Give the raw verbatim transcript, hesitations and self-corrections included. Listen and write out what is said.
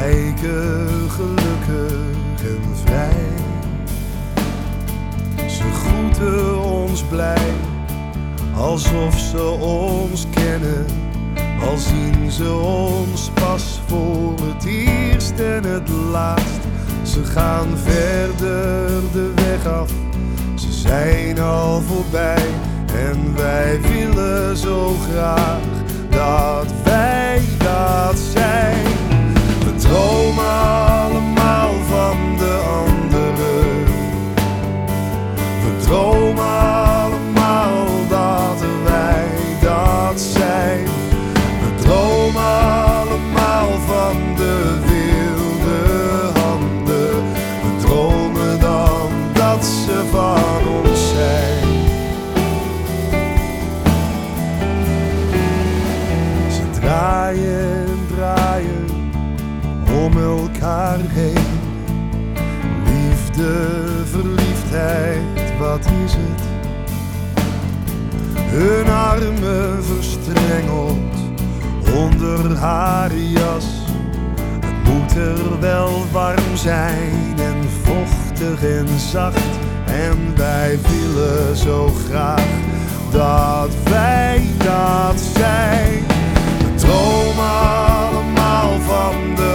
lijken gelukkig en vrij. Ze groeten ons blij, alsof ze ons kennen. Al zien ze ons pas voor het eerst en het laatst. Ze gaan verder de weg af, ze zijn al voorbij. En wij willen zo graag dat wij dat zijn. We dromen allemaal van de anderen. We dromen allemaal dat wij dat zijn. We dromen allemaal van de wilde handen. We dromen dan dat ze van ons zijn. Ze draaien en draaien om elkaar heen. Liefde, verliefdheid, wat is het? Hun armen verstrengeld onder haar jas. Het moet er wel warm zijn en vochtig en zacht. En wij willen zo graag dat wij dat zijn. We dromen allemaal van de